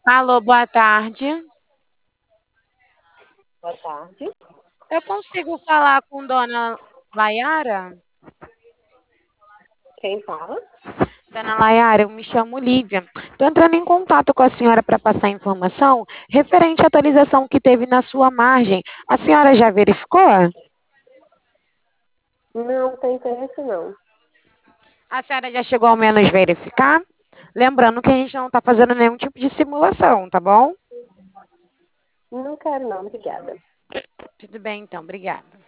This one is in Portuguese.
Alô, boa tarde. Boa tarde. Eu consigo falar com Dona Layara? Quem fala? Dona Layara, eu me chamo Lívia. Estou entrando em contato com a senhora para passar informação referente à atualização que teve na sua margem. A senhora já verificou? Não tem interesse, não. A senhora já chegou ao menos verificar? Lembrando que a gente não está fazendo nenhum tipo de simulação, tá bom? Não quero, não. Obrigada. Tudo bem, então, obrigada.